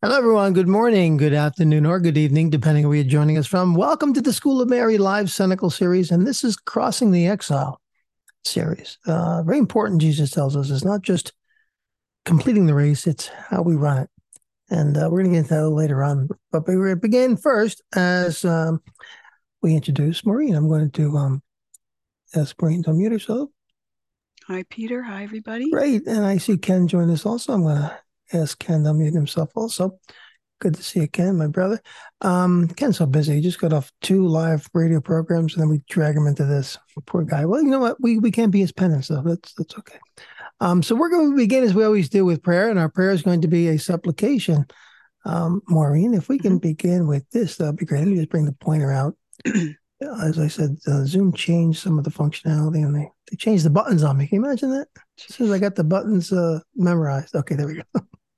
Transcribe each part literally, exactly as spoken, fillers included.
Hello, everyone. Good morning, good afternoon, or good evening, depending on where you're joining us from. Welcome to the School of Mary Live Cynical Series, and this is Crossing the Exile series. Uh, very important, Jesus tells us, it's not just completing the race, it's how we run it. And uh, we're going to get into that later on. But we're going to begin first as um, we introduce Maureen. I'm going to um, ask Maureen to unmute herself. Hi, Peter. Hi, everybody. Great. And I see Ken join us also. I'm going to ask Ken to unmute himself also. Good to see you, Ken, my brother. Um, Ken's so busy. He just got off two live radio programs, and then we drag him into this. Poor guy. Well, you know what? We we can't be his penance, so that's that's okay. Um, so we're going to begin as we always do with prayer, and our prayer is going to be a supplication. Um, Maureen, if we can mm-hmm. begin with this, that'd be great. Let me just bring the pointer out. As I said, uh, Zoom changed some of the functionality, and they they changed the buttons on me. Can you imagine that? As soon as I got the buttons uh, memorized. Okay, there we go.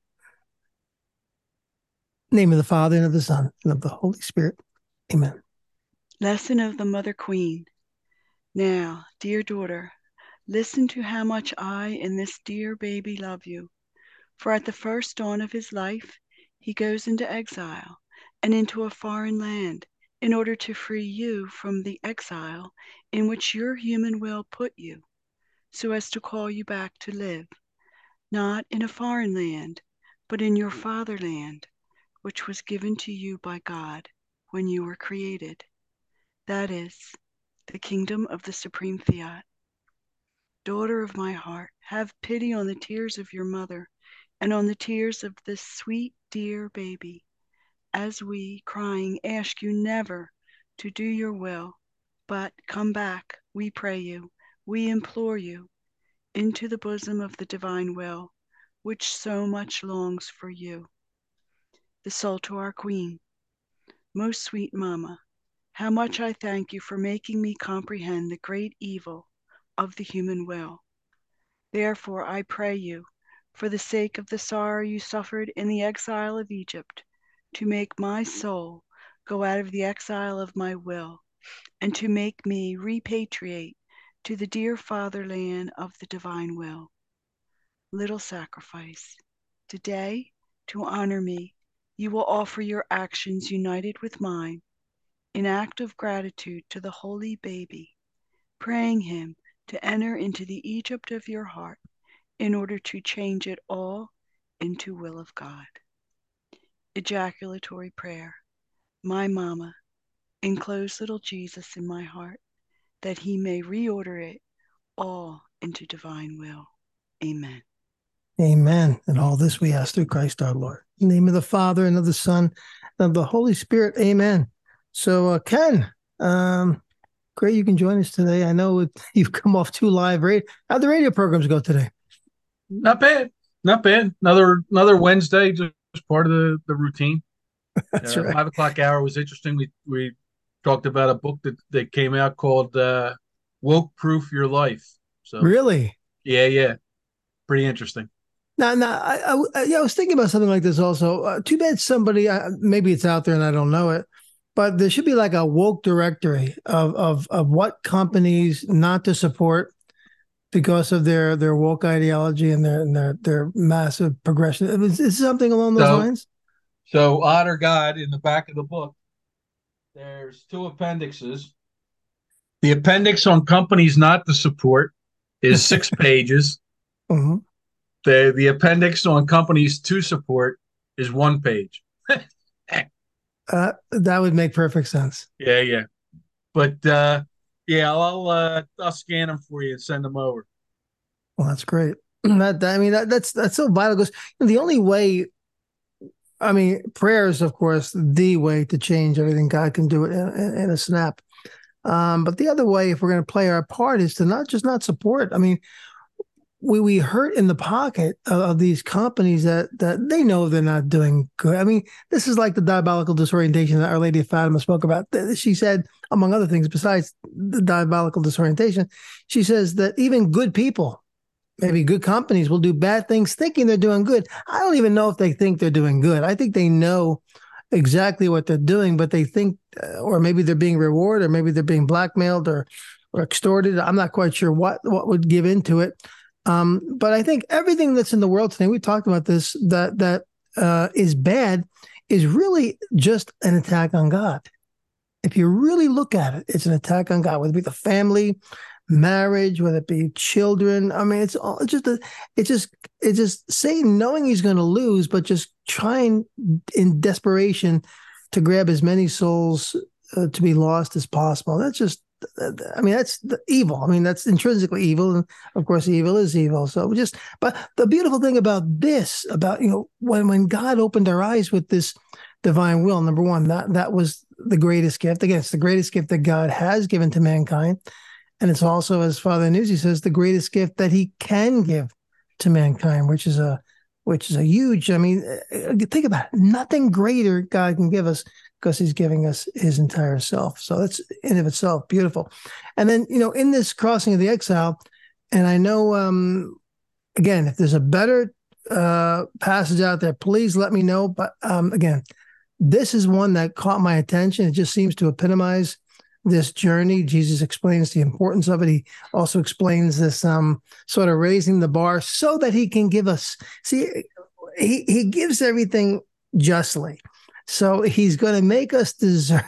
Name of the Father, and of the Son, and of the Holy Spirit. Amen. Lesson of the Mother Queen. Now, dear daughter, listen to how much I and this dear baby love you. For at the first dawn of his life, he goes into exile and into a foreign land in order to free you from the exile in which your human will put you, so as to call you back to live, not in a foreign land, but in your fatherland, which was given to you by God when you were created. That is, the kingdom of the supreme fiat. Daughter of my heart, have pity on the tears of your mother and on the tears of this sweet, dear baby, as we, crying, ask you never to do your will, but come back, we pray you, we implore you, into the bosom of the divine will, which so much longs for you. The soul to our Queen. Most sweet Mamma, how much I thank you for making me comprehend the great evil of the human will. Therefore I pray you, for the sake of the sorrow you suffered in the exile of Egypt, to make my soul go out of the exile of my will, and to make me repatriate to the dear fatherland of the divine will. Little sacrifice. Today, to honor me, you will offer your actions united with mine, in act of gratitude to the holy baby, praying him to enter into the Egypt of your heart in order to change it all into will of God. Ejaculatory prayer. My Mama, enclose little Jesus in my heart, that he may reorder it all into divine will. Amen. Amen. And all this we ask through Christ our Lord. In the name of the Father, and of the Son, and of the Holy Spirit. Amen. So, uh, Ken, um, great you can join us today. I know it, you've come off two live radio. How'd the radio programs go today? Not bad. Not bad. Another another Wednesday, just part of the, the routine. That's uh, right. Five o'clock hour was interesting. We we talked about a book that, that came out called uh, "Woke Proof Your Life." So Really? yeah, yeah, pretty interesting. Now, now I, I, yeah, I was thinking about something like this also. Uh, too bad somebody, uh, maybe it's out there and I don't know it, but there should be like a woke directory of of of what companies not to support because of their their woke ideology and their and their their massive progression. Is, is something along those So lines? so honor God in the back of the book. There's two appendixes. The appendix on companies not to support is six pages. Uh-huh. The the appendix on companies to support is one page. Uh, that would make perfect sense. Yeah, yeah. But uh, yeah, I'll uh, I'll scan them for you and send them over. Well, that's great. That, that I mean, that, that's that's so vital because the only way, I mean, prayer is of course the way to change everything. God can do it in, in, in a snap. Um, but the other way, if we're going to play our part, is to not just not support. I mean, we we hurt in the pocket of, of these companies that that they know they're not doing good. I mean, this is like the diabolical disorientation that Our Lady of Fatima spoke about. She said, among other things, besides the diabolical disorientation, she says that even good people, maybe good companies, will do bad things thinking they're doing good. I don't even know if they think they're doing good. I think they know exactly what they're doing, but they think, uh, or maybe they're being rewarded, or maybe they're being blackmailed or or extorted. I'm not quite sure what what would give into it. Um, but I think everything that's in the world today, we talked about this, that that uh, is bad is really just an attack on God. If you really look at it, it's an attack on God, whether it be the family, marriage, whether it be children. I mean, it's all it's just a, it's just it's just Satan knowing he's going to lose, but just trying in desperation to grab as many souls uh, to be lost as possible. That's just, I mean, that's the evil. I mean, that's intrinsically evil, and of course, evil is evil. So just, but the beautiful thing about this, about you know, when when God opened our eyes with this divine will, number one, that that was the greatest gift. Again, it's the greatest gift that God has given to mankind. And it's also, as Father Nuzzi says, the greatest gift that he can give to mankind, which is a which is a huge, I mean, think about it. Nothing greater God can give us because he's giving us his entire self. So that's in of itself beautiful. And then, you know, in this crossing of the exile, and I know, um, again, if there's a better uh, passage out there, please let me know. But um, again, this is one that caught my attention. It just seems to epitomize this journey. Jesus explains the importance of it. He also explains this um, sort of raising the bar so that he can give us, see, he, he gives everything justly. So he's going to make us deserve,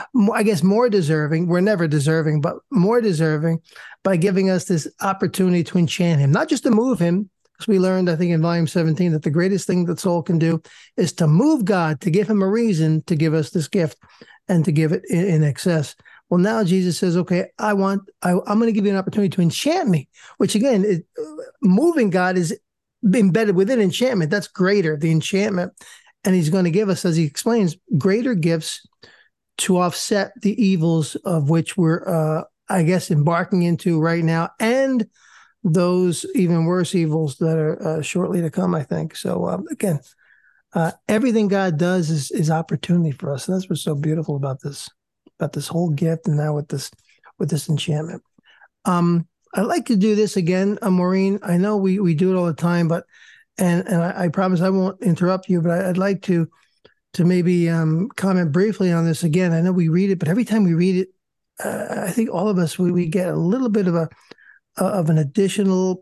I guess, more deserving. We're never deserving, but more deserving by giving us this opportunity to enchant him, not just to move him. Because we learned, I think, in volume seventeen, that the greatest thing that soul can do is to move God, to give him a reason to give us this gift and to give it in, in excess. Well, now Jesus says, okay, I want, I, I'm going to give you an opportunity to enchant me, which again, it, moving God is embedded within enchantment. That's greater, the enchantment. And he's going to give us, as he explains, greater gifts to offset the evils of which we're, uh, I guess, embarking into right now, and those even worse evils that are uh, shortly to come, I think. So um, again, uh, everything God does is, is opportunity for us. And that's what's so beautiful about this, about this whole gift, and now with this, with this enchantment. Um, I'd like to do this again, uh, Maureen. I know we, we do it all the time, but, and, and I, I promise I won't interrupt you, but I, I'd like to, to maybe um, comment briefly on this again. I know we read it, but every time we read it, uh, I think all of us, we, we get a little bit of a, of an additional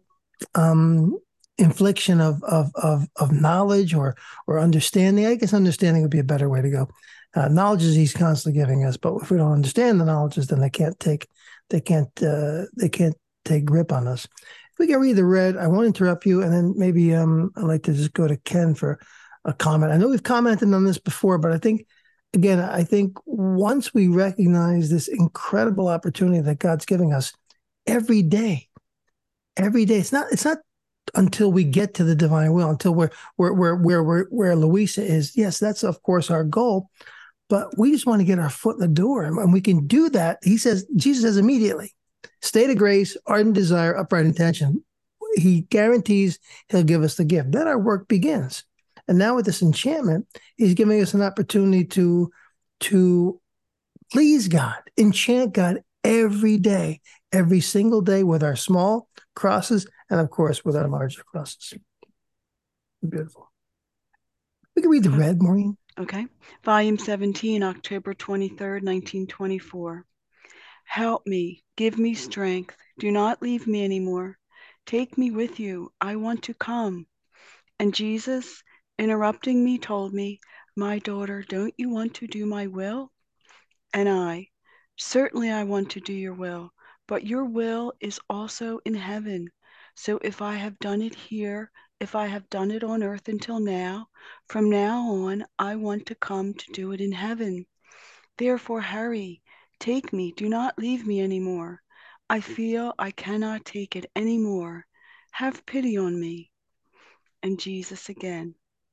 um, infliction of, of of of knowledge or or understanding. I guess understanding would be a better way to go. Uh, knowledge is he's constantly giving us, but if we don't understand the knowledges, then they can't take they can't uh, they can't take grip on us. If we can read the red, I won't interrupt you, and then maybe um, I'd like to just go to Ken for a comment. I know we've commented on this before, but I think again, I think once we recognize this incredible opportunity that God's giving us every day. Every day, it's not. It's not until we get to the divine will, until we're where where where where where Louisa is. Yes, that's of course our goal, but we just want to get our foot in the door, and we can do that. He says, Jesus says immediately, state of grace, ardent desire, upright intention. He guarantees he'll give us the gift. Then our work begins, and now with this enchantment, he's giving us an opportunity to to please God, enchant God every day, every single day with our small crosses, and of course with our larger crosses. Beautiful. We can read the red, Maureen. Okay. Volume seventeen, October twenty-third, nineteen twenty-four. Help me, give me strength. Do not leave me anymore. Take me with you. I want to come. And Jesus, interrupting me, told me, my daughter, don't you want to do my will? And I, certainly I want to do your will, but your will is also in heaven. So if I have done it here, if I have done it on earth until now, from now on, I want to come to do it in heaven. Therefore, hurry, take me, do not leave me anymore. I feel I cannot take it anymore. Have pity on me. And Jesus again,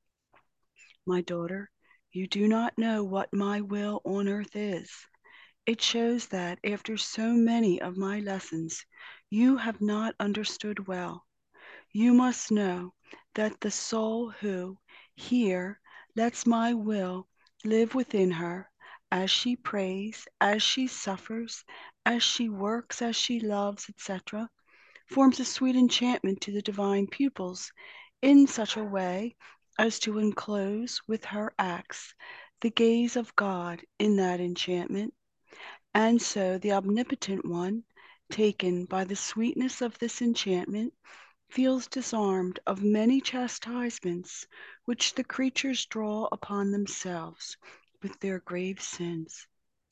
my daughter, you do not know what my will on earth is. It shows that after so many of my lessons, you have not understood well. You must know that the soul who, here, lets my will live within her, as she prays, as she suffers, as she works, as she loves, et cetera, forms a sweet enchantment to the divine pupils in such a way as to enclose with her acts the gaze of God in that enchantment. And so the omnipotent one, taken by the sweetness of this enchantment, feels disarmed of many chastisements which the creatures draw upon themselves with their grave sins.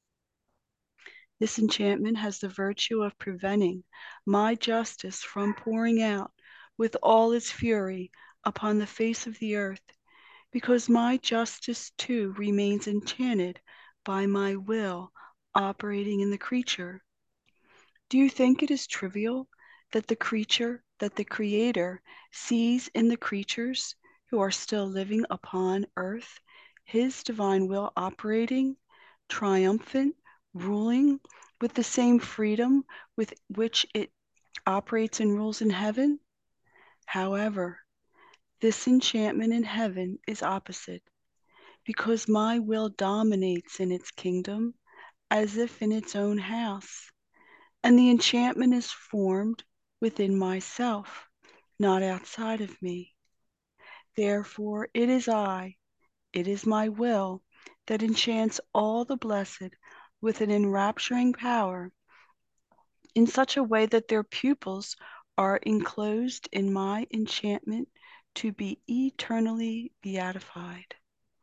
This enchantment has the virtue of preventing my justice from pouring out with all its fury upon the face of the earth, because my justice too remains enchanted by my will operating in the creature. Do you think it is trivial that the creature, that the Creator sees in the creatures who are still living upon earth his divine will operating, triumphant, ruling with the same freedom with which it operates and rules in heaven? However, this enchantment in heaven is opposite, because my will dominates in its kingdom as if in its own house, and the enchantment is formed within myself, not outside of me. Therefore, it is I, it is my will that enchants all the blessed with an enrapturing power, in such a way that their pupils are enclosed in my enchantment to be eternally beatified.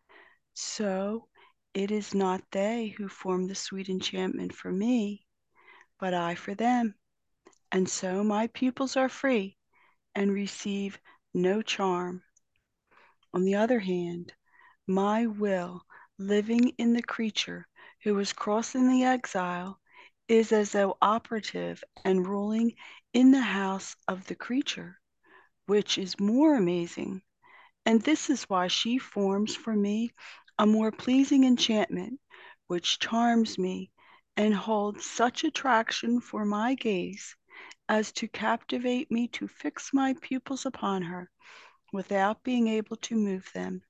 So it is not they who form the sweet enchantment for me, but I for them. And so my pupils are free and receive no charm. On the other hand, my will living in the creature who is crossing the exile is as though operative and ruling in the house of the creature, which is more amazing. And this is why she forms for me a more pleasing enchantment, which charms me and holds such attraction for my gaze as to captivate me to fix my pupils upon her without being able to move them.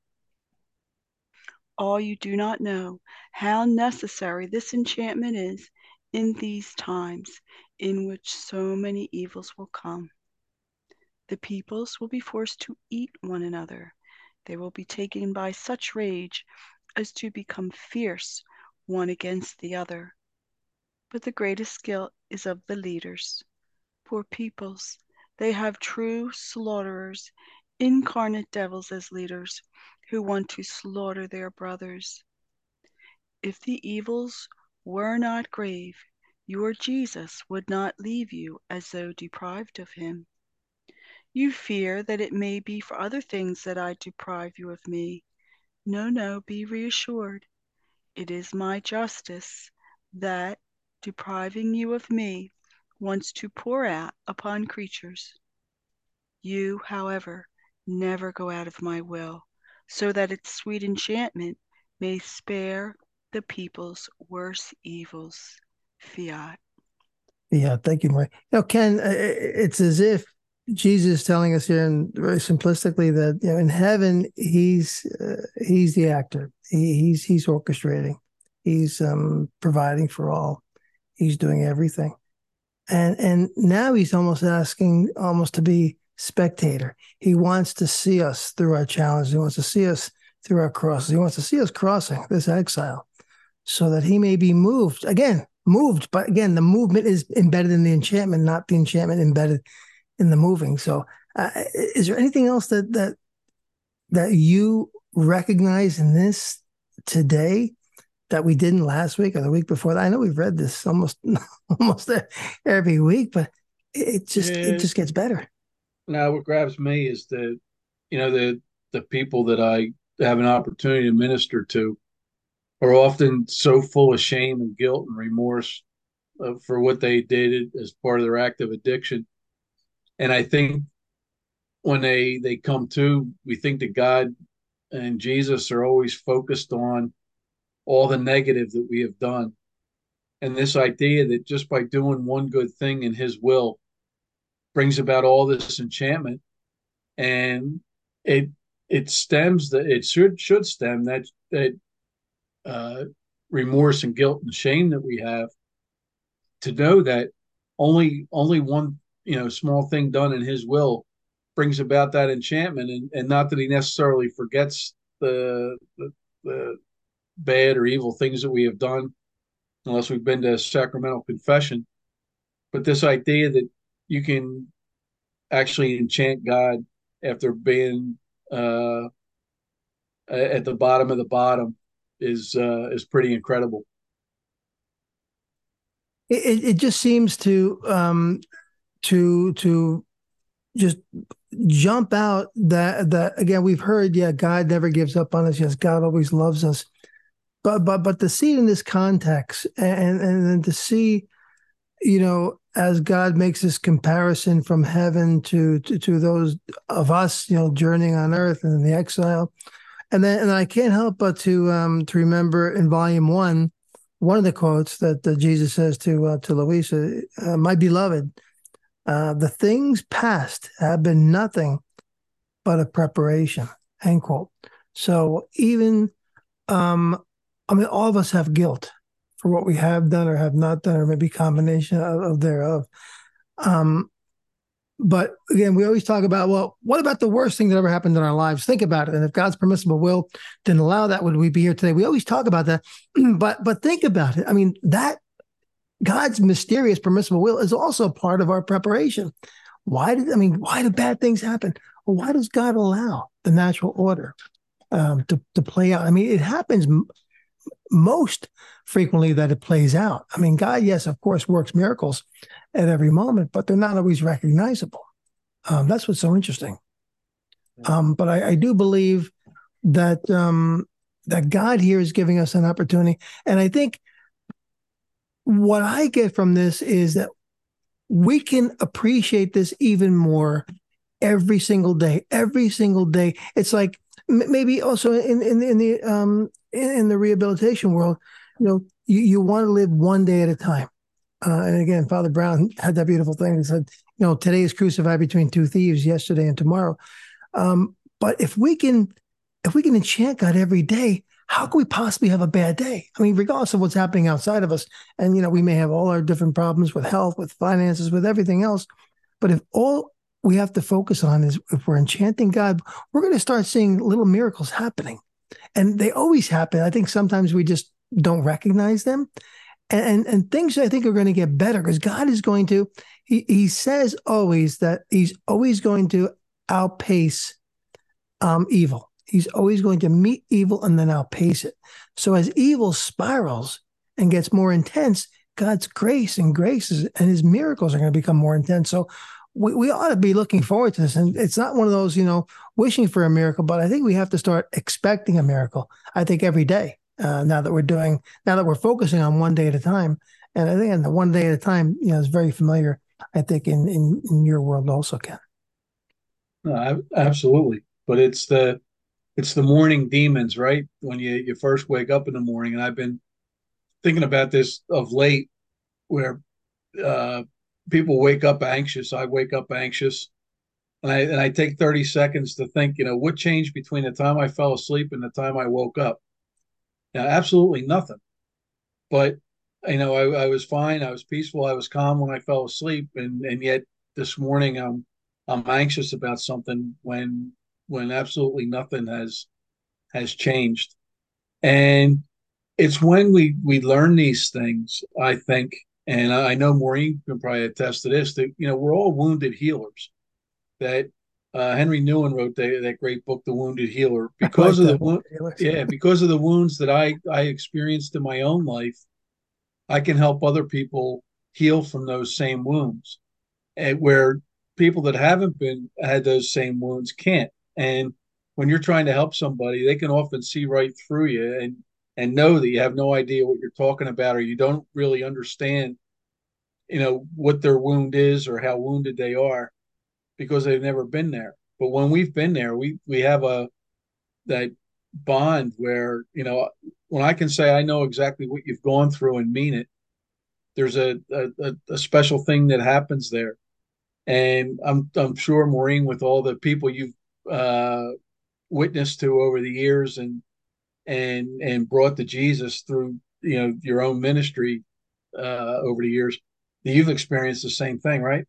All you do not know how necessary this enchantment is in these times in which so many evils will come. The peoples will be forced to eat one another. They will be taken by such rage as to become fierce one against the other. But the greatest guilt is of the leaders. Poor peoples, they have true slaughterers, incarnate devils as leaders, who want to slaughter their brothers. If the evils were not grave, your Jesus would not leave you as though deprived of him. You fear that it may be for other things that I deprive you of me. No, no, be reassured. It is my justice that, depriving you of me, wants to pour out upon creatures. You, however, never go out of my will, so that its sweet enchantment may spare the people's worse evils. Fiat. Yeah, thank you, Mike. You know, Ken, it's as if Jesus is telling us here, and very simplistically, that you know, in heaven, he's uh, he's the actor. He, he's he's orchestrating. He's um, providing for all. He's doing everything, and and now he's almost asking almost to be spectator. He wants to see us through our challenges. He wants to see us through our crosses. He wants to see us crossing this exile, so that he may be moved again. Moved, but again, the movement is embedded in the enchantment, not the enchantment embedded in the moving. So, uh, is there anything else that that that you recognize in this today that we didn't last week or the week before that? I know we've read this almost almost every week, but it just Yeah. it just gets better. Now, what grabs me is the, you know, the the people that I have an opportunity to minister to are often so full of shame and guilt and remorse uh, for what they did as part of their active addiction. And I think when they they come to, we think that God and Jesus are always focused on all the negative that we have done. And this idea that just by doing one good thing in his will brings about all this enchantment, and it it stems that it should should stem that that uh, remorse and guilt and shame that we have, to know that only only one, you know, small thing done in his will brings about that enchantment, and, and not that he necessarily forgets the, the the bad or evil things that we have done, unless we've been to sacramental confession. But this idea that you can actually enchant God after being uh, at the bottom of the bottom is uh, is pretty incredible. It, it just seems to um, to to just jump out that that again we've heard, yeah, God never gives up on us. Yes, God always loves us. But but but to see it in this context, and and then to see, you know, as God makes this comparison from heaven to to, to those of us, you know, journeying on earth and in the exile. And then and I can't help but to um to remember in volume one, one of the quotes that uh, Jesus says to uh, to Louisa, uh, my beloved, uh, the things past have been nothing but a preparation, end quote. So even um I mean, all of us have guilt for what we have done or have not done, or maybe combination of, of thereof. Um, but again, we always talk about, well, what about the worst thing that ever happened in our lives? Think about it. And if God's permissible will didn't allow that, would we be here today? We always talk about that. but but think about it. I mean, that God's mysterious permissible will is also part of our preparation. Why did I mean, why do bad things happen? Well, why does God allow the natural order um, to, to play out? I mean, it happens most frequently that it plays out. I mean, God, yes, of course, works miracles at every moment, but they're not always recognizable. Um, that's what's so interesting. Um, but I, I do believe that um, that God here is giving us an opportunity, and I think what I get from this is that we can appreciate this even more every single day. Every single day, it's like maybe also in in, in the um, in, in the rehabilitation world, you know, you, you want to live one day at a time. Uh, and again, Father Brown had that beautiful thing. He said, you know, today is crucified between two thieves, yesterday and tomorrow. Um, but if we can, if we can enchant God every day, how can we possibly have a bad day? I mean, regardless of what's happening outside of us, and you know, we may have all our different problems with health, with finances, with everything else. But if all we have to focus on is if we're enchanting God, we're going to start seeing little miracles happening. And they always happen. I think sometimes we just don't recognize them. And, and, and things I think are going to get better because God is going to, he, he says always that he's always going to outpace um, evil. He's always going to meet evil and then outpace it. So as evil spirals and gets more intense, God's grace and graces and his miracles are going to become more intense. So we, we ought to be looking forward to this. And it's not one of those, you know, wishing for a miracle, but I think we have to start expecting a miracle. I think every day, uh, now that we're doing, now that we're focusing on one day at a time. And I think in the one day at a time, you know, is very familiar, I think, in, in, in your world also, Ken. No, absolutely. But it's the, it's the morning demons, right? When you, you first wake up in the morning. And I've been thinking about this of late where uh, people wake up anxious. I wake up anxious. And I, and I take thirty seconds to think, you know, what changed between the time I fell asleep and the time I woke up? Now, absolutely nothing. But, you know, I, I was fine. I was peaceful. I was calm when I fell asleep. And, and yet this morning I'm, I'm anxious about something when, when absolutely nothing has, has changed. And it's when we, we learn these things, I think, and I know Maureen can probably attest to this, that, you know, we're all wounded healers. That uh, Henry Newen wrote that, that great book, The Wounded Healer, Like because of the that. wo- yeah, because of the wounds that I I experienced in my own life. I can help other people heal from those same wounds, and where people that haven't been had those same wounds can't. And when you're trying to help somebody, they can often see right through you and and know that you have no idea what you're talking about, or you don't really understand, you know, what their wound is or how wounded they are because they've never been there. But when we've been there, we we have a that bond where, you know, when I can say I know exactly what you've gone through and mean it, there's a a, a special thing that happens there. And I'm I'm sure, Maureen, with all the people you've uh, witnessed to over the years and and and brought to Jesus through, you know, your own ministry uh, over the years, you've experienced the same thing, right?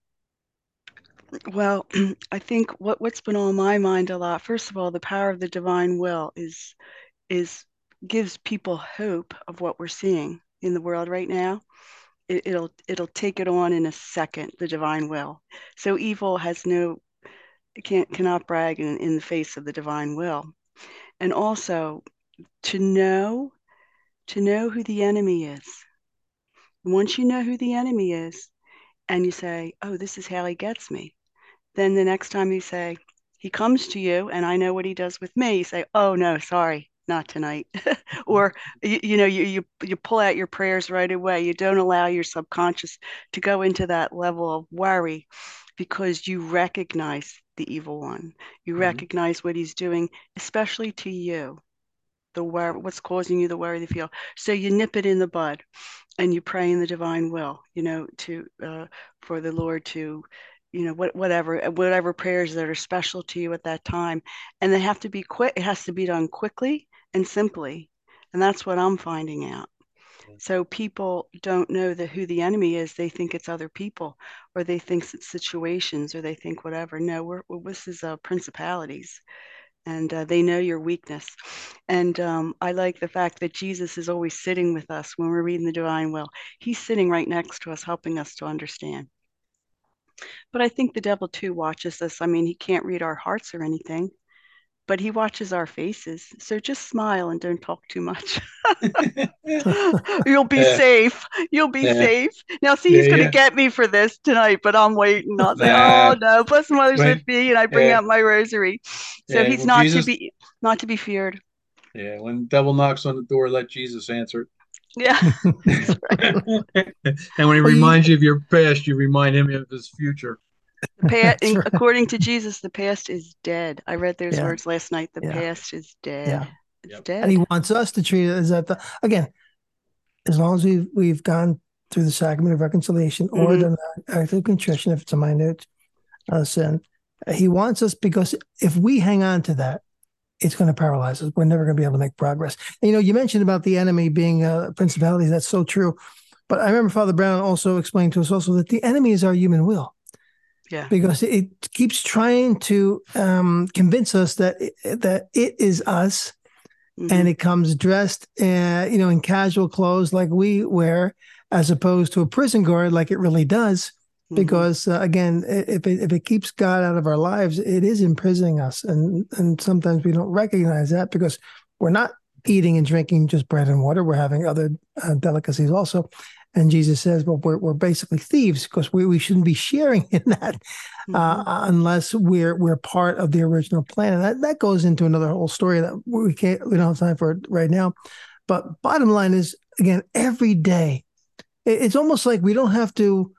Well, I think what, what's been on my mind a lot, first of all, the power of the divine will is is gives people hope of what we're seeing in the world right now. it, it'll it'll take it on in a second, the divine will. So evil has no can't cannot brag in, in the face of the divine will. And also to know to know who the enemy is. Once you know who the enemy is, and you say, oh, this is how he gets me, then the next time you say, he comes to you and I know what he does with me, you say, oh no, sorry, not tonight. Or you, you know, you, you you pull out your prayers right away. You don't allow your subconscious to go into that level of worry, because you recognize the evil one. You Mhm. recognize what he's doing, especially to you, the worry, what's causing you the worry, the feel. So you nip it in the bud, and you pray in the divine will, you know, to uh, for the Lord to, you know, what, whatever, whatever prayers that are special to you at that time. And they have to be quick. It has to be done quickly and simply. And that's what I'm finding out. So people don't know that who the enemy is. They think it's other people, or they think it's situations, or they think whatever. No, we're, this is uh, principalities, and uh, they know your weakness. And um, I like the fact that Jesus is always sitting with us when we're reading the divine will. He's sitting right next to us, helping us to understand. But I think the devil too watches us. I mean, he can't read our hearts or anything, but he watches our faces. So just smile and don't talk too much. You'll be Yeah. safe. You'll be Yeah. safe. Now, see, Yeah, he's going to yeah. get me for this tonight, but I'm waiting. I'll say, Nah. oh no, Blessed Mother's When- with me, and I bring yeah. out my rosary. So Yeah, he's well, not Jesus- to be not to be feared. Yeah, when the devil knocks on the door, let Jesus answer Yeah. it. And when he Well, you- reminds you of your past, you remind him of his future. The past, That's right. according to Jesus, the past is dead. I read those Yeah. words last night. The Yeah. past is dead. Yeah. It's Yep. dead. And he wants us to treat it as that. The, again, as long as we've we've gone through the sacrament of reconciliation or Mhm. done the act of contrition, if it's a minute uh, sin, he wants us, because if we hang on to that, it's going to paralyze us. We're never going to be able to make progress. And, you know, you mentioned about the enemy being uh, principalities. That's so true. But I remember Father Brown also explained to us also that the enemy is our human will. Yeah. Because it keeps trying to um, convince us that it, that it is us, Mhm. and it comes dressed, uh, you know, in casual clothes like we wear, as opposed to a prison guard like it really does. Mhm. Because uh, again, if it, if it keeps God out of our lives, it is imprisoning us, and and sometimes we don't recognize that because we're not eating and drinking just bread and water. We're having other uh, delicacies also. And Jesus says, well, we're, we're basically thieves because we, we shouldn't be sharing in that uh, Mhm. unless we're we're part of the original plan. And that, that goes into another whole story that we can't we don't have time for it right now. But bottom line is, again, every day, it, it's almost like we don't have to.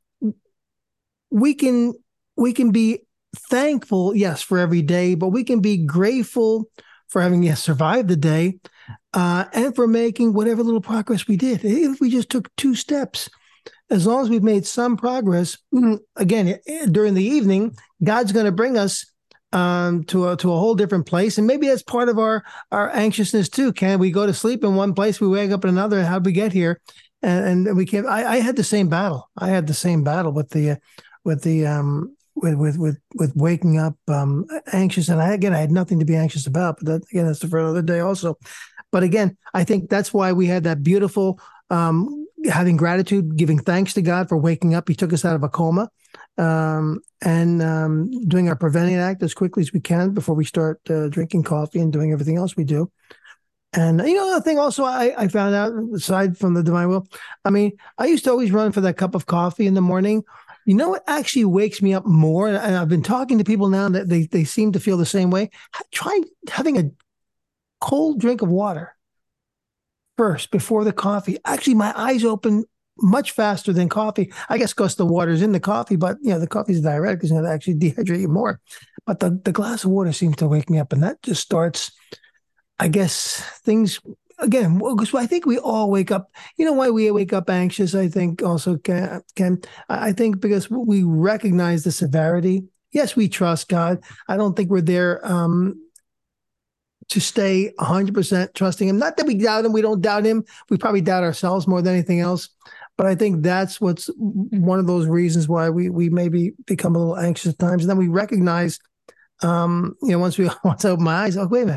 We can we can be thankful, yes, for every day, but we can be grateful for having yes survived the day. Uh, and for making whatever little progress we did. If we just took two steps, as long as we've made some progress, again, during the evening, God's going to bring us um, to a to a whole different place. And maybe that's part of our, our anxiousness too. Can we go to sleep in one place, we wake up in another? How'd we get here? And, and we can't, I, I had the same battle. I had the same battle with the, with the, um, with, with, with, with waking up um, anxious. And I, again, I had nothing to be anxious about, but that, again, that's for another day also. But again, I think that's why we had that beautiful um, having gratitude, giving thanks to God for waking up. He took us out of a coma um, and um, doing our preventing act as quickly as we can before we start uh, drinking coffee and doing everything else we do. And, you know, the thing also I, I found out, aside from the divine will, I mean, I used to always run for that cup of coffee in the morning. You know what actually wakes me up more? And I've been talking to people now that they, they seem to feel the same way. Try having a cold drink of water first before the coffee. Actually, my eyes open much faster than coffee. I guess because the water's in the coffee, but you know, the coffee is diuretic, it's going to actually dehydrate you more. But the, the glass of water seems to wake me up, and that just starts, I guess, things again, because I think we all wake up. You know why we wake up anxious? I think also can, can I think because we recognize the severity. Yes, we trust God. I don't think we're there um, to stay one hundred percent trusting him. Not that we doubt him. We don't doubt him. We probably doubt ourselves more than anything else. But I think that's what's one of those reasons why we we maybe become a little anxious at times. And then we recognize, um, you know, once we once I open my eyes, oh, wait a minute,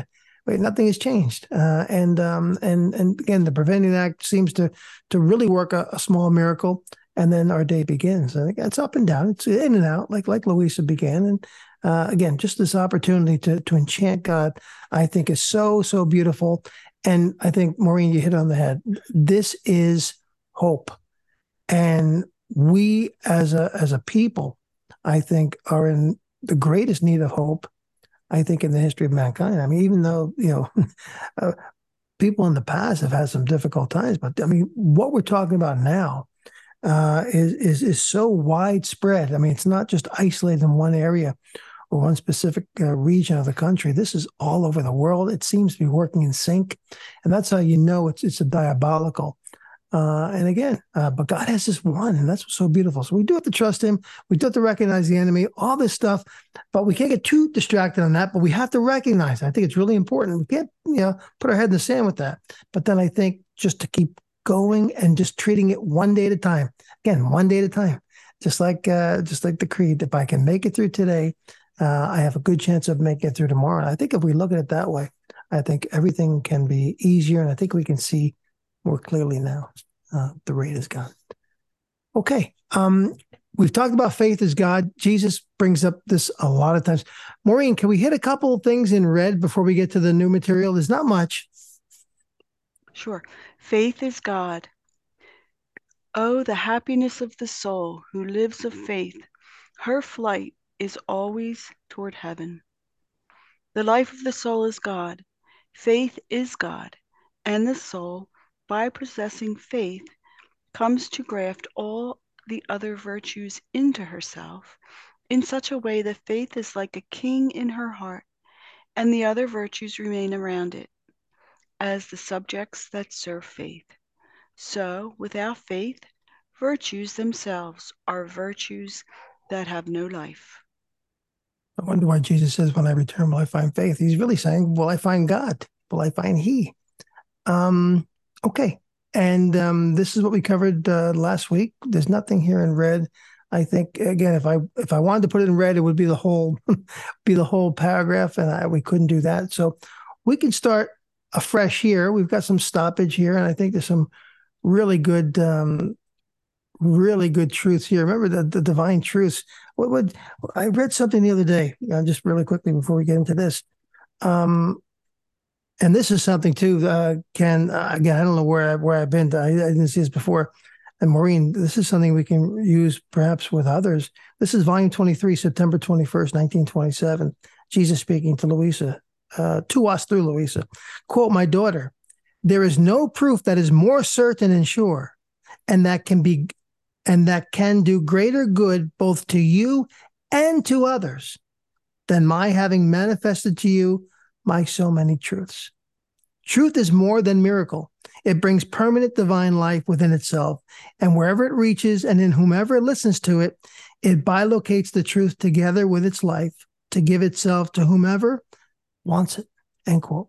Right? Nothing has changed. Uh, and um, and and again, the Preventing Act seems to to really work a, a small miracle, and then our day begins. And it's up and down. It's in and out, like like Louisa began. And uh, again, just this opportunity to to enchant God, I think, is so so beautiful. And I think, Maureen, you hit on the head. This is hope, and we as a as a people, I think, are in the greatest need of hope, I think, in the history of mankind. I mean, even though, you know, uh, people in the past have had some difficult times, but I mean, what we're talking about now uh, is, is, is so widespread. I mean, it's not just isolated in one area or one specific uh, region of the country. This is all over the world. It seems to be working in sync. And that's how you know it's, it's a diabolical. Uh, and again, uh, but God has this one, and that's what's so beautiful. So we do have to trust him. We do have to recognize the enemy, all this stuff, but we can't get too distracted on that, but we have to recognize it. I think it's really important. We can't, you know, put our head in the sand with that. But then I think just to keep going and just treating it one day at a time. Again, one day at a time, just like, uh, just like the creed. If I can make it through today, uh, I have a good chance of making it through tomorrow. And I think if we look at it that way, I think everything can be easier. And I think we can see more clearly now. Uh, the rain is gone. Okay. Um, we've talked about faith as God. Jesus brings up this a lot of times. Maureen, can we hit a couple of things in red before we get to the new material? There's not much. Sure. Faith is God. Oh, the happiness of the soul who lives of faith. Her flight is always toward heaven. The life of the soul is God. Faith is God. And the soul, by possessing faith, comes to graft all the other virtues into herself in such a way that faith is like a king in her heart, and the other virtues remain around it as the subjects that serve faith. So, without faith, virtues themselves are virtues that have no life. I wonder why Jesus says, when I return, will I find faith? He's really saying, will I find God? Will I find he? Um, Okay. And um, this is what we covered uh, last week. There's nothing here in red. I think, again, if I if I wanted to put it in red, it would be the whole be the whole paragraph, and I, we couldn't do that. So we can start afresh here. We've got some stoppage here, and I think there's some really good, um, really good truths here. Remember the, the divine truths. What would I read something the other day? Uh, just really quickly before we get into this. Um, And this is something too, uh, Ken, uh, again, I don't know where, I, where I've been. I, I didn't see this before. And Maureen, this is something we can use perhaps with others. This is volume twenty-three, September twenty-first, nineteen twenty-seven. Jesus speaking to Louisa, uh, to us through Louisa. Quote, "My daughter, there is no proof that is more certain and sure, and that can be, and that can do greater good both to you and to others than my having manifested to you my so many truths. Truth is more than miracle. It brings permanent divine life within itself, and wherever it reaches and in whomever listens to it, it bilocates the truth together with its life to give itself to whomever wants it," end quote.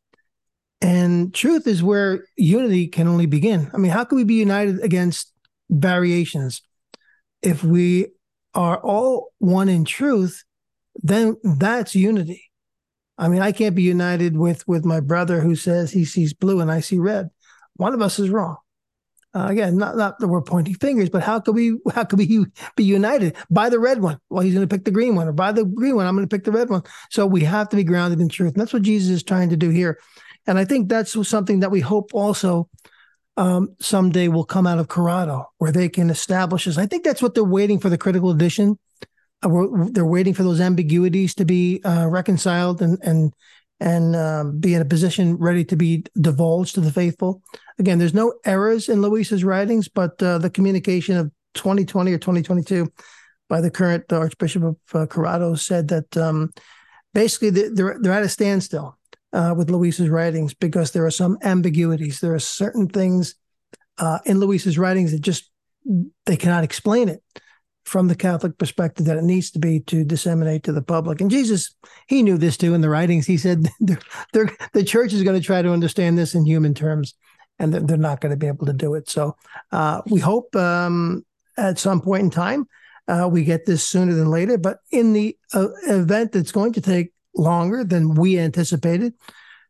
And truth is where unity can only begin. I mean, how can we be united against variations? If we are all one in truth, then that's unity. I mean, I can't be united with, with my brother who says he sees blue and I see red. One of us is wrong. Uh, again, not, not that we're pointing fingers, but how could we how could we be united? Buy the red one. Well, he's going to pick the green one, or buy the green one. I'm going to pick the red one. So we have to be grounded in truth. And that's what Jesus is trying to do here. And I think that's something that we hope also um, someday will come out of Corrado, where they can establish this. I think that's what they're waiting for, the critical edition. They're waiting for those ambiguities to be uh, reconciled and and and uh, be in a position ready to be divulged to the faithful. Again, there's no errors in Louisa's writings, but uh, the communication of twenty twenty or twenty twenty-two by the current Archbishop of uh, Corrado said that um, basically they're they're at a standstill uh, with Louisa's writings because there are some ambiguities. There are certain things uh, in Louisa's writings that just they cannot explain it from the Catholic perspective that it needs to be to disseminate to the public. And Jesus, he knew this too in the writings. He said they're, they're, the church is going to try to understand this in human terms, and they're, they're not going to be able to do it. So uh, we hope um, at some point in time uh, we get this sooner than later. But in the uh, event that's going to take longer than we anticipated,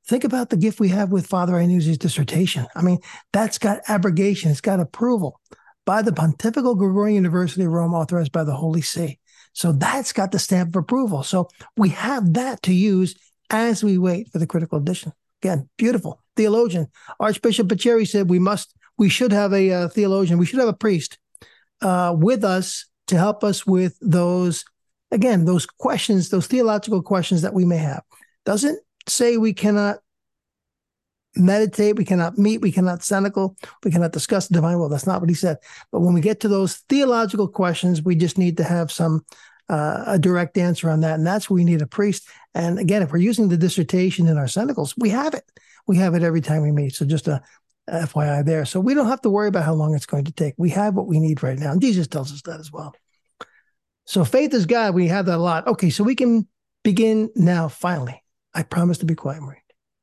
Think about the gift we have with Father Iannucci's dissertation. I mean, that's got abrogation. It's got approval by the Pontifical Gregorian University of Rome, authorized by the Holy See. So that's got the stamp of approval. So we have that to use as we wait for the critical edition. Again, beautiful. Theologian. Archbishop Pacheri said we must, we should have a uh, theologian, we should have a priest uh, with us to help us with those, again, those questions, those theological questions that we may have. Doesn't say we cannot meditate, we cannot meet, we cannot cynical, we cannot discuss the divine will. That's not what he said. But when we get to those theological questions, we just need to have some uh, a direct answer on that. And that's where we need a priest. And again, if we're using the dissertation in our cynicals, we have it. We have it every time we meet. So just a, a F Y I there. So we don't have to worry about how long it's going to take. We have what we need right now. And Jesus tells us that as well. So faith is God. We have that a lot. Okay, so we can begin now, finally. I promise to be quiet, Marie.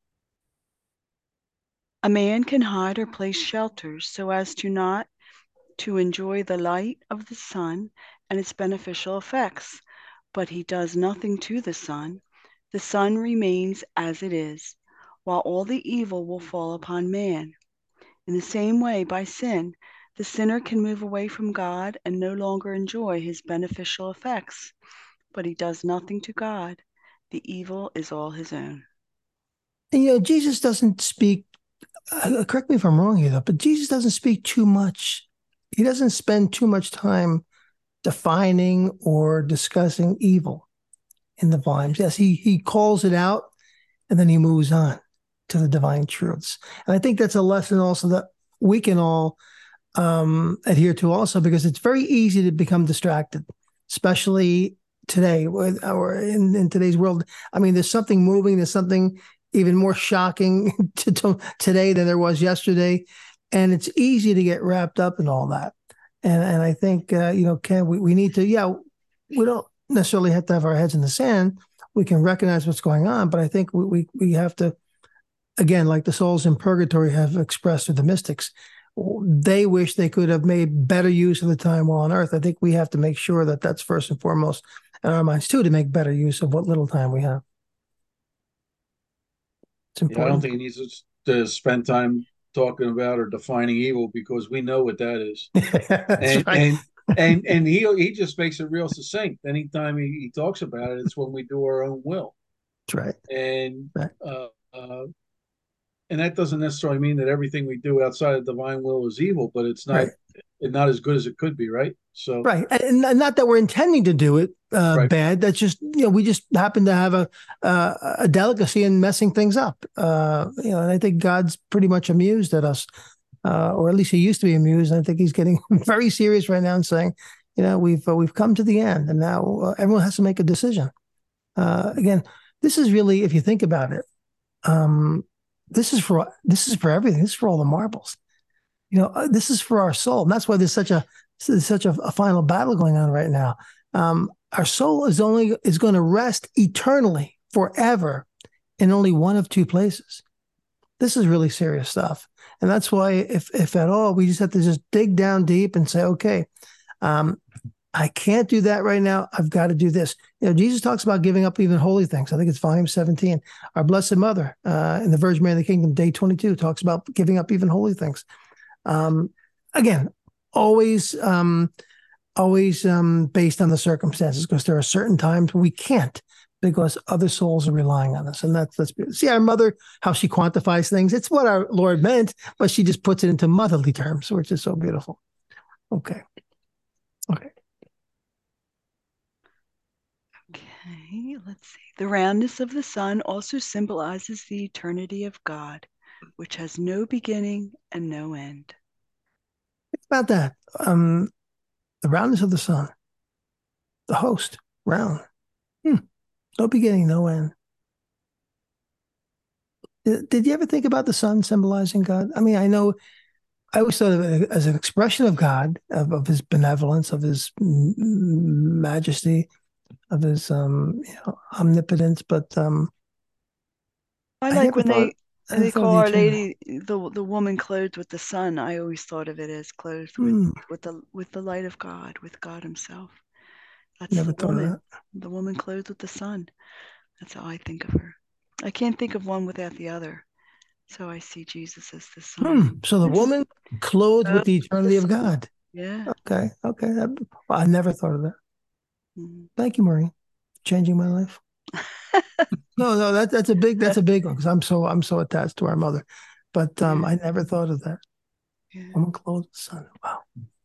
A man can hide or place shelters so as to not to enjoy the light of the sun and its beneficial effects, but he does nothing to the sun. The sun remains as it is, while all the evil will fall upon man. In the same way, by sin, the sinner can move away from God and no longer enjoy his beneficial effects, but he does nothing to God. The evil is all his own. And, you know, Jesus doesn't speak, uh, correct me if I'm wrong here, though, but Jesus doesn't speak too much. He doesn't spend too much time defining or discussing evil in the volumes. Yes, he he calls it out and then he moves on to the divine truths. And I think that's a lesson also that we can all um, adhere to also, because it's very easy to become distracted, especially today with or in, in today's world. I mean, there's something moving, there's something even more shocking to, to today than there was yesterday. And it's easy to get wrapped up in all that. And and I think, uh, you know, Ken, we, we need to, yeah, we don't necessarily have to have our heads in the sand. We can recognize what's going on, but I think we, we, we have to, again, like the souls in purgatory have expressed through the mystics, they wish they could have made better use of the time while on earth. I think we have to make sure that that's first and foremost in our minds too, to make better use of what little time we have. It's important. Yeah, I don't think he needs to spend time talking about or defining evil, because we know what that is. and, right. and and and he he just makes it real succinct. Anytime he, he talks about it, it's when we do our own will. That's right. And right. Uh, uh, and that doesn't necessarily mean that everything we do outside of divine will is evil, but it's not right. it's not as good as it could be, right? So right, and not that we're intending to do it uh, right. bad. That's just, you know, we just happen to have a uh, a delicacy in messing things up. Uh, you know, and I think God's pretty much amused at us, uh, or at least he used to be amused. And I think he's getting very serious right now and saying, you know, we've uh, we've come to the end, and now uh, everyone has to make a decision. Uh, again, this is really, if you think about it, um, this is for this is for everything. This is for all the marbles. You know, uh, this is for our soul, and that's why there's such a there's such a, a final battle going on right now. Um, our soul is only is going to rest eternally, forever, in only one of two places. This is really serious stuff, and that's why, if if at all, we just have to just dig down deep and say, okay, um, I can't do that right now. I've got to do this. You know, Jesus talks about giving up even holy things. I think it's volume seventeen. Our Blessed Mother uh, in the Virgin Mary of the Kingdom, day twenty-two, talks about giving up even holy things. Um, again, always, um, always um, based on the circumstances, because there are certain times we can't, because other souls are relying on us, and that's that's see our mother, how she quantifies things. It's what our Lord meant, but she just puts it into motherly terms, which is so beautiful. Okay, okay. Okay, let's see. The roundness of the sun also symbolizes the eternity of God, which has no beginning and no end. Think about that. Um, the roundness of the sun, the host, round. Hmm. No beginning, no end. Did, did you ever think about the sun symbolizing God? I mean, I know I always thought of it as an expression of God, of, of his benevolence, of his majesty, of his um, you know, omnipotence. But um, I I like never when thought, they I never they thought of call the Our eternity. Lady the the woman clothed with the sun. I always thought of it as clothed with Hmm. with the with the light of God, with God Himself. That's Never the thought of woman, that. the woman clothed with the sun. That's how I think of her. I can't think of one without the other. So I see Jesus as the Son. Hmm. So the It's- woman clothed with the Oh, eternity the of Son. God. Yeah. Okay. Okay. That- well, I never thought of that. Mhm. Thank you, Marie, changing my life. No, no, that that's a big that's a big one because I'm so I'm so attached to our mother, but um, Yeah. I never thought of that. Yeah. Woman clothed with the sun. Wow.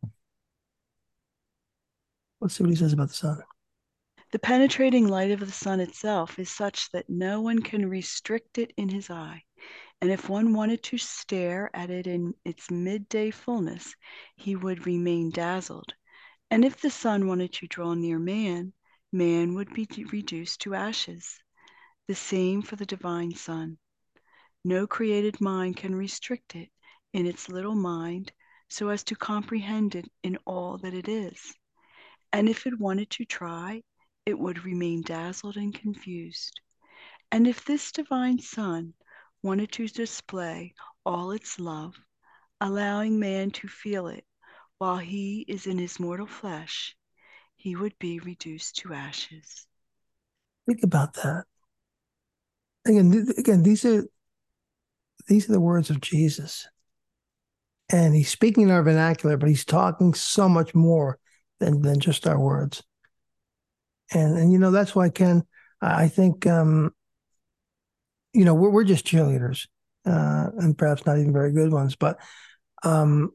Let's see what he says about the sun. The penetrating light of the sun itself is such that no one can restrict it in his eye. And if one wanted to stare at it in its midday fullness, he would remain dazzled. And if the sun wanted to draw near man, man would be reduced to ashes. The same for the divine Son. No created mind can restrict it in its little mind so as to comprehend it in all that it is. And if it wanted to try, it would remain dazzled and confused. And if this divine Son wanted to display all its love, allowing man to feel it while he is in his mortal flesh, he would be reduced to ashes. Think about that. Again, again, these are these are the words of Jesus, and he's speaking in our vernacular, but he's talking so much more than than just our words. And and you know that's why Ken, I think um, you know we're we're just cheerleaders, uh, and perhaps not even very good ones, but um,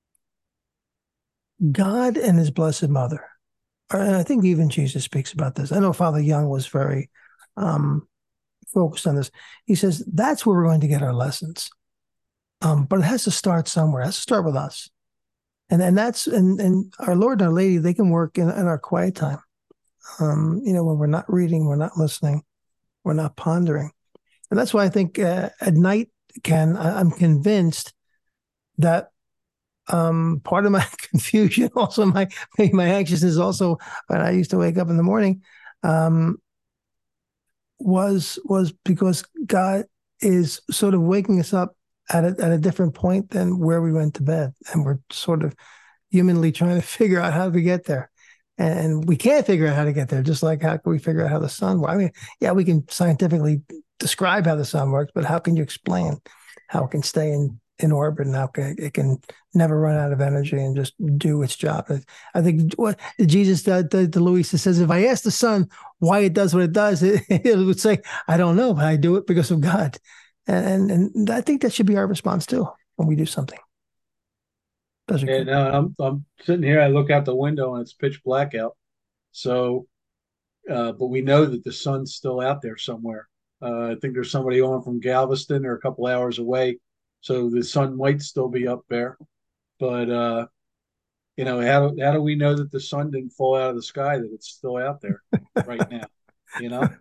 God and His Blessed Mother. And I think even Jesus speaks about this. I know Father Young was very um, focused on this. He says that's where we're going to get our lessons. Um, but it has to start somewhere. It has to start with us. And and that's and and our Lord and our Lady, they can work in, in our quiet time. Um, you know, when we're not reading, we're not listening, we're not pondering. And that's why I think uh, at night, Ken, I, I'm convinced that um, part of my confusion, also my my anxiousness, also when I used to wake up in the morning, um, was was because God is sort of waking us up at a, at a different point than where we went to bed, and we're sort of humanly trying to figure out how to get there. And we can't figure out how to get there, just like how can we figure out how the sun works? I mean, yeah, we can scientifically describe how the sun works, but how can you explain how it can stay in, in orbit and how it can never run out of energy and just do its job? I think what Jesus to, to, to Luis says, if I ask the sun why it does what it does, it, it would say, I don't know, but I do it because of God. And, and, and I think that should be our response too when we do something. And now I'm I'm sitting here. I look out the window and it's pitch black out. So, uh, but we know that the sun's still out there somewhere. Uh, I think there's somebody on from Galveston or a couple hours away, so the sun might still be up there. But uh, you know, how do, how do we know that the sun didn't fall out of the sky? That it's still out there right now? You know,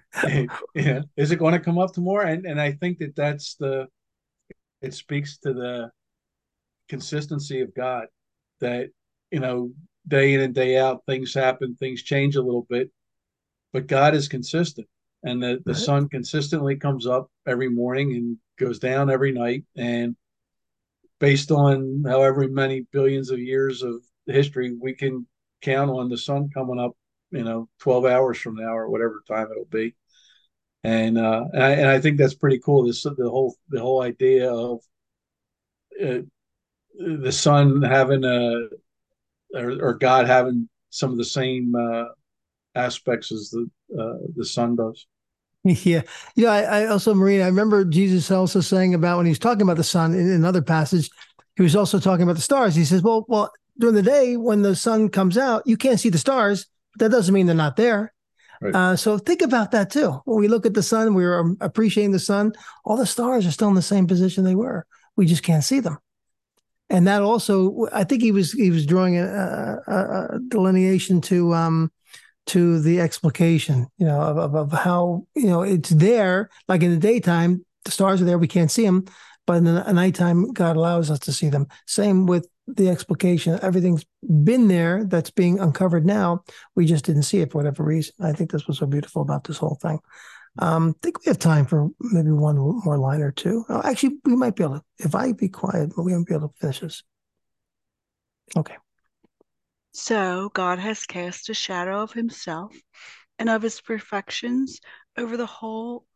yeah. Is it going to come up tomorrow? And and I think that that's the it speaks to the consistency of God that, you know, day in and day out, things happen, things change a little bit, but God is consistent. And the, the Right. sun consistently comes up every morning and goes down every night. And based on however many billions of years of history, we can count on the sun coming up, you know, twelve hours from now or whatever time it'll be. And uh, and I, and I think that's pretty cool. This the whole the whole idea of uh, the sun having a or, or God having some of the same uh, aspects as the uh, the sun does. Yeah. You know, I, I also, Marina, I remember Jesus also saying about when he was talking about the sun in another passage, he was also talking about the stars. He says, well, well, during the day when the sun comes out, you can't see the stars, but that doesn't mean they're not there. Right. Uh, so think about that too. When we look at the sun, we're um, appreciating the sun. All the stars are still in the same position they were. We just can't see them. And that also, I think he was he was drawing a, a, a delineation to um, to the explication, you know, of, of, of how, you know, it's there. Like in the daytime, the stars are there, we can't see them, but in the nighttime, God allows us to see them. Same with the explication. Everything's been there that's being uncovered now. We just didn't see it for whatever reason. I think that's what's so beautiful about this whole thing. Um, I think we have time for maybe one more line or two. Oh, actually, we might be able to, if I be quiet, we won't be able to finish this. Okay. So God has cast a shadow of himself and of his perfections over the whole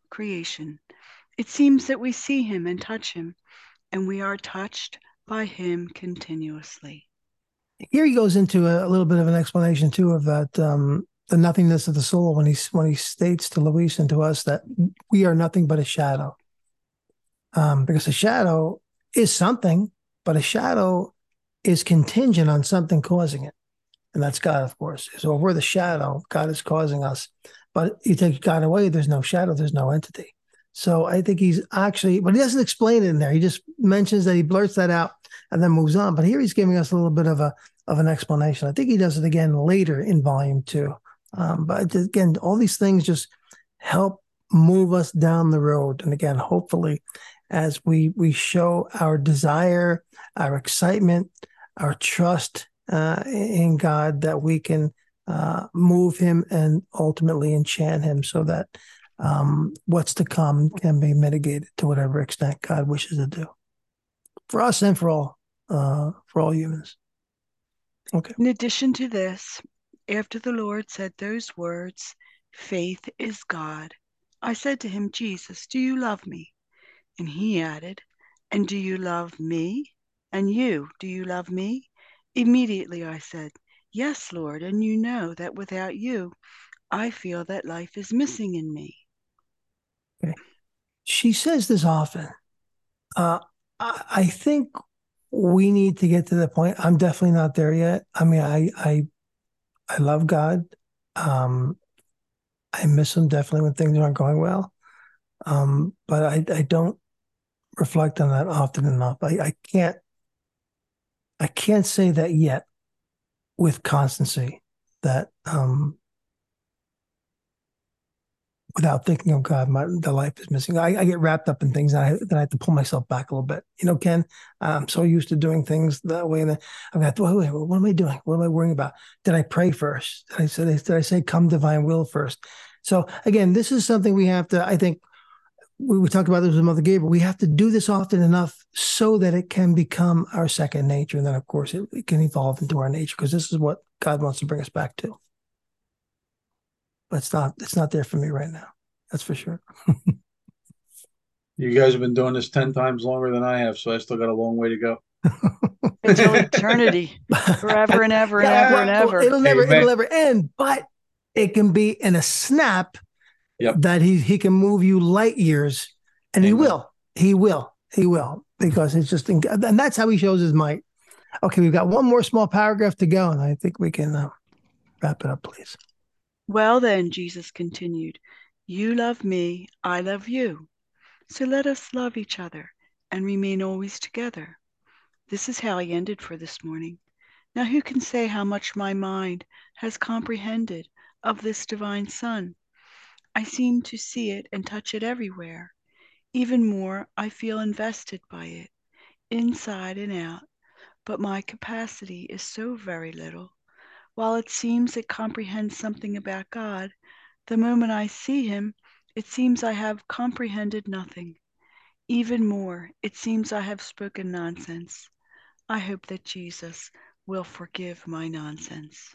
creation. It seems that we see him and touch him, and we are touched by him continuously. Here he goes into a, a little bit of an explanation too of that um, the nothingness of the soul when he when he states to Luis and to us that we are nothing but a shadow, um, because a shadow is something, but a shadow is contingent on something causing it, and that's God, of course. So if we're the shadow, God is causing us. But you take God away, there's no shadow, there's no entity. So I think he's actually, but he doesn't explain it in there. He just mentions that he blurts that out and then moves on. But here he's giving us a little bit of a of an explanation. I think he does it again later in volume two. Um, but again, all these things just help move us down the road. And again, hopefully, as we we show our desire, our excitement, our trust uh, in God, that we can uh, move him and ultimately enchant him, so that um, what's to come can be mitigated to whatever extent God wishes to do for us and for all uh, for all humans. Okay. In addition to this, after the Lord said those words, "Faith is God," I said to him, "Jesus, do you love me?" And he added, "And do you love me? And you, do you love me?" Immediately I said, "Yes, Lord, and you know that without you, I feel that life is missing in me." Okay. She says this often. Uh, I, I think we need to get to the point. I'm definitely not there yet. I mean, I I I love God. Um, I miss him definitely when things aren't going well. Um, but I I don't reflect on that often enough. I, I can't I can't say that yet with constancy, that um, without thinking of God, my the life is missing. I, I get wrapped up in things, and I then I have to pull myself back a little bit. You know, Ken, I'm so used to doing things that way, and then I've got, wait, wait, what am I doing? What am I worrying about? Did I pray first? Did I say, did I say, "Come, divine will" first? So again, this is something we have to. I think we, we talked about this with Mother Gabriel. We have to do this often enough so that it can become our second nature, and then of course it, it can evolve into our nature, because this is what God wants to bring us back to. But it's not. It's not there for me right now. That's for sure. You guys have been doing this ten times longer than I have, so I still got a long way to go. Until eternity, forever and ever and Yeah, ever well, and ever. It'll never, Amen. it'll never end. But it can be in a snap. Yep. That he he can move you light years, and Amen. he will, he will, he will, because it's just, and that's how he shows his might. Okay, we've got one more small paragraph to go, and I think we can uh, wrap it up, please. "Well then," Jesus continued, "you love me, I love you. So let us love each other and remain always together." This is how he ended for this morning. Now who can say how much my mind has comprehended of this divine Son? I seem to see it and touch it everywhere. Even more, I feel invested by it, inside and out, but my capacity is so very little. While it seems it comprehends something about God, the moment I see him, it seems I have comprehended nothing. Even more, it seems I have spoken nonsense. I hope that Jesus will forgive my nonsense.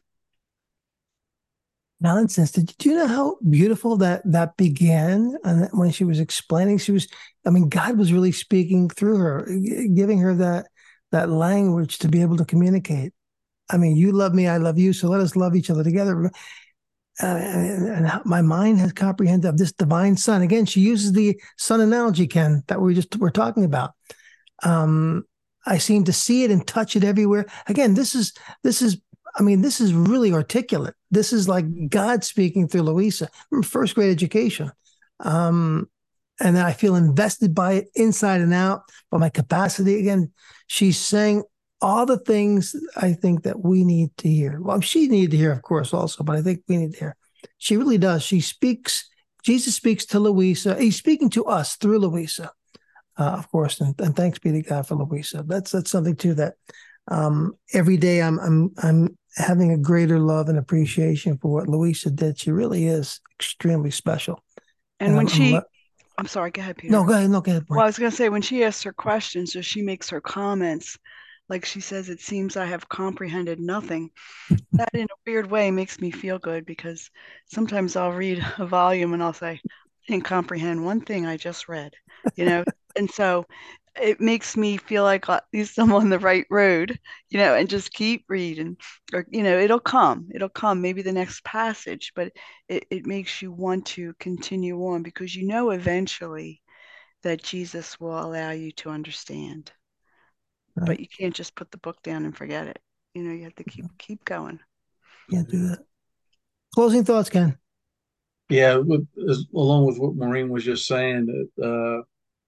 Nonsense. Did you, do you know how beautiful that that began? And when she was explaining, she was, I mean, God was really speaking through her, giving her that that language to be able to communicate. I mean, you love me, I love you, so let us love each other together. Uh, and, and my mind has comprehended of this divine Son. Again, she uses the sun analogy, Ken, that we just were talking about. Um, I seem to see it and touch it everywhere. Again, this is this is. I mean, this is really articulate. This is like God speaking through Luisa from first grade education. Um, and I feel invested by it inside and out, by my capacity. Again, she's saying all the things I think that we need to hear. Well, she needed to hear, of course, also, but I think we need to hear. She really does. She speaks, Jesus speaks to Luisa. He's speaking to us through Luisa, uh, of course, and, and thanks be to God for Luisa. That's that's something too that um, every day I'm I'm I'm having a greater love and appreciation for what Luisa did. She really is extremely special. And, and when I'm, she, I'm, le- I'm sorry, go ahead, Peter. No, go ahead. No, go ahead. Well, I was going to say, when she asks her questions or she makes her comments, like she says, it seems I have comprehended nothing. That in a weird way makes me feel good, because sometimes I'll read a volume and I'll say, didn't comprehend one thing I just read, you know, and so it makes me feel like at least I'm on the right road, you know, and just keep reading, or, you know, it'll come, it'll come, maybe the next passage, but it, it makes you want to continue on because you know eventually that Jesus will allow you to understand. Right. But you can't just put the book down and forget it. You know, you have to keep keep going. Can't do that. Closing thoughts, Ken. Yeah, with, as, along with what Maureen was just saying, that uh,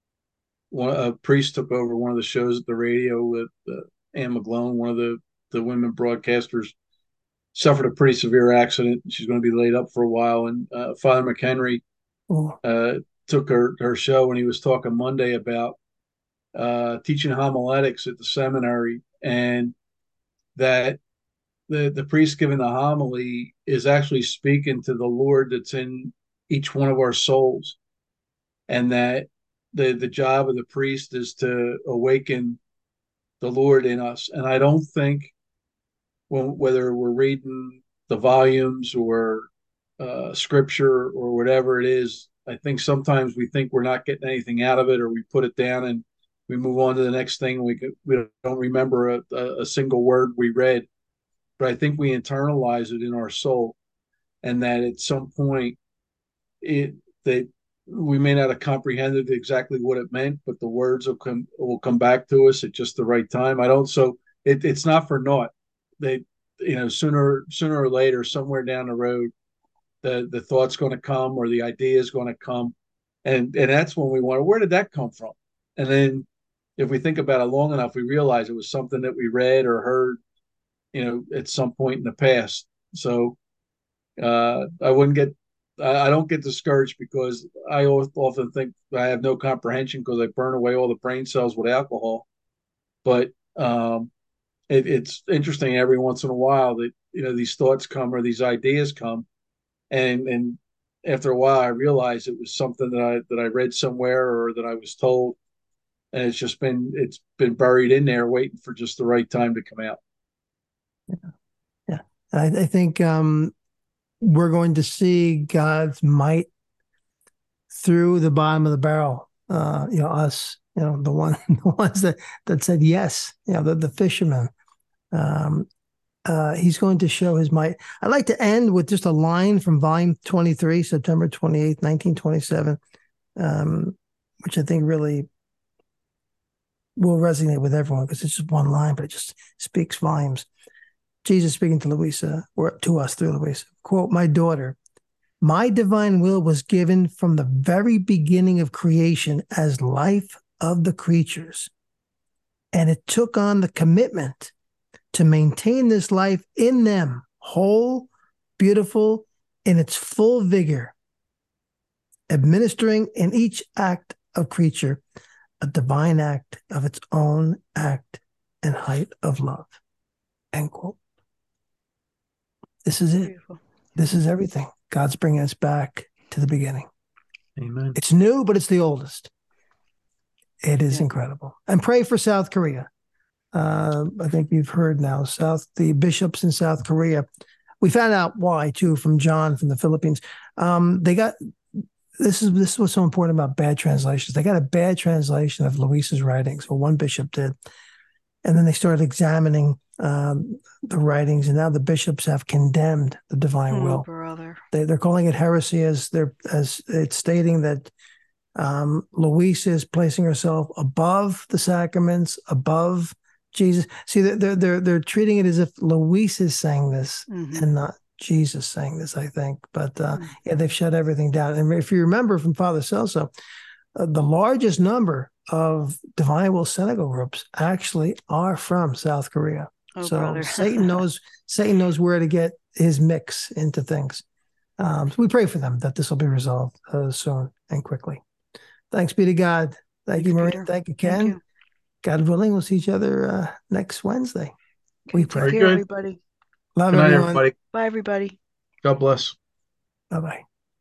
one, a priest took over one of the shows at the radio with uh, Ann McGlone, one of the, the women broadcasters, suffered a pretty severe accident. She's going to be laid up for a while. And uh, Father McHenry Oh, uh, took her, her show, and he was talking Monday about uh, teaching homiletics at the seminary, and that the, the priest giving the homily is actually speaking to the Lord that's in each one of our souls, and that the the job of the priest is to awaken the Lord in us. And I don't think when, whether we're reading the volumes or uh, scripture or whatever it is, I think sometimes we think we're not getting anything out of it, or we put it down and we move on to the next thing. We could, we don't remember a, a single word we read, but I think we internalize it in our soul, and that at some point it that we may not have comprehended exactly what it meant, but the words will come will come back to us at just the right time. I don't. So it, it's not for naught. They, you know, sooner sooner or later, somewhere down the road, the the thought's going to come or the idea is going to come, and and that's when we wonder, where did that come from? And then if we think about it long enough, we realize it was something that we read or heard, you know, at some point in the past. So uh, I wouldn't get, I don't get discouraged because I often think I have no comprehension because I burn away all the brain cells with alcohol. But um, it, it's interesting every once in a while that, you know, these thoughts come or these ideas come, and and after a while I realized it was something that I that I read somewhere or that I was told, and it's just been it's been buried in there waiting for just the right time to come out. yeah. Yeah. I, I think um, we're going to see God's might through the bottom of the barrel. Uh, you know, us, you know, the one, the ones that that said yes. You know, the the fishermen. Um, uh, he's going to show his might. I'd like to end with just a line from volume twenty-three, September twenty-eighth, nineteen twenty-seven, um, which I think really will resonate with everyone because it's just one line, but it just speaks volumes. Jesus speaking to Louisa, or to us through Louisa, quote, "My daughter, my divine will was given from the very beginning of creation as life of the creatures, and it took on the commitment to maintain this life in them, whole, beautiful, in its full vigor, administering in each act of creature a divine act of its own act and height of love." End quote. This is it. Beautiful. This is everything. God's bringing us back to the beginning. Amen. It's new, but it's the oldest. It is Yeah. incredible. And pray for South Korea. Uh, I think you've heard now, South the bishops in South Korea. We found out why too from John from the Philippines. Um, they got this is this is what's so important about bad translations. They got a bad translation of Luisa's writings, or one bishop did, and then they started examining um, the writings, and now the bishops have condemned the divine Oh, will. brother. They, they're calling it heresy, as they're as it's stating that um, Luisa is placing herself above the sacraments, above Jesus. See, they're they're they're treating it as if Luisa is saying this Mhm. and not Jesus saying this, I think. But uh, Mhm. yeah, they've shut everything down. And if you remember from Father Celso, uh, the largest number of divine will synagogue groups actually are from South Korea. Oh, So brother. Satan knows Satan knows where to get his mix into things. Um, so we pray for them that this will be resolved uh, soon and quickly. Thanks be to God. Thank Thanks, you, Maria. Peter. Thank you, Thank Ken. you. God willing, we'll see each other uh, next Wednesday. We Okay, pray. take Very care, good. everybody. Love Good night, everyone. everybody. Bye, everybody. God bless. Bye bye.